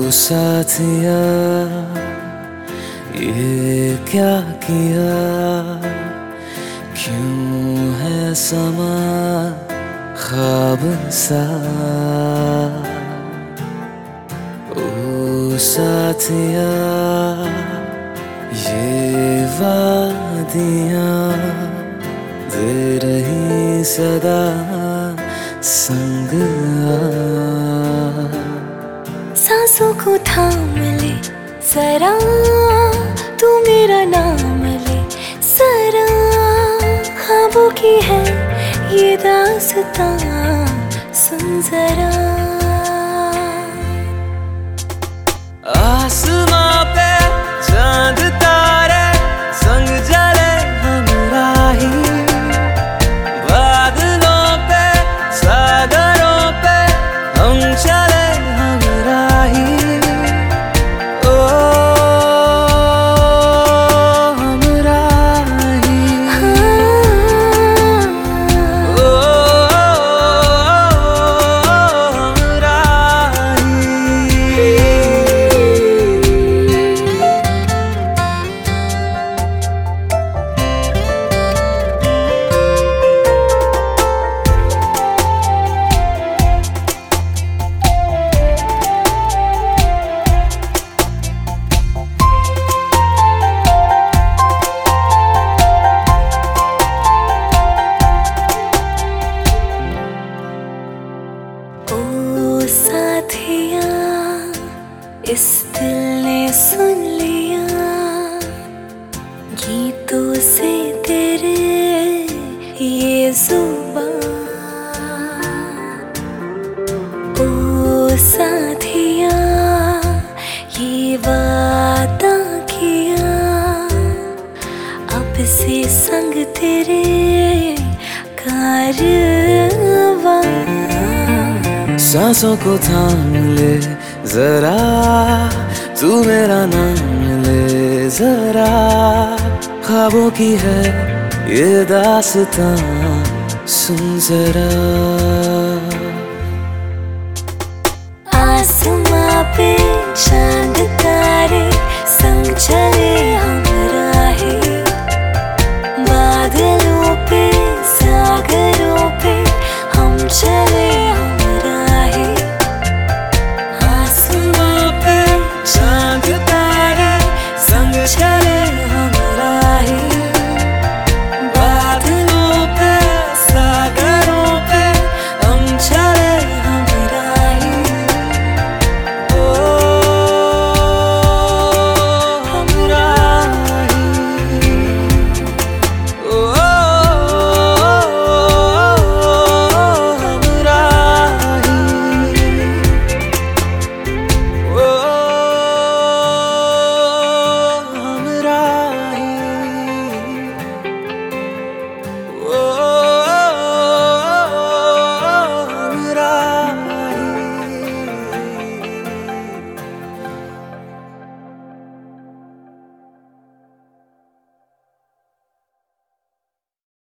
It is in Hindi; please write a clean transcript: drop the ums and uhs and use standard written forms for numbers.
साथिया ये क्या किया, क्यों है समा ख्वाब सा। ओ साथिया ये वादियाँ दे रही सदा संग आ। सांसों को थाम ले जरा, तू मेरा नाम ले जरा। ख्वाबों की है ये दास्तां, सुन जरा। आसमां पे चांद तारे संग जले हमराही, बादलों पे सागरों पे हम चले हमराही। ओ हमराही, ओ साथिया इस दिल ने सुन लिया, गीतों से तेरे ये जुबान। ओ साथिया ये वादा किया, अब से संग तेरे कारवां। सांसों को थाम ले जरा, तू मेरा नाम ले जरा। ख्वाबों की है ये दास्तां, सुन जरा। आसमां पे चांद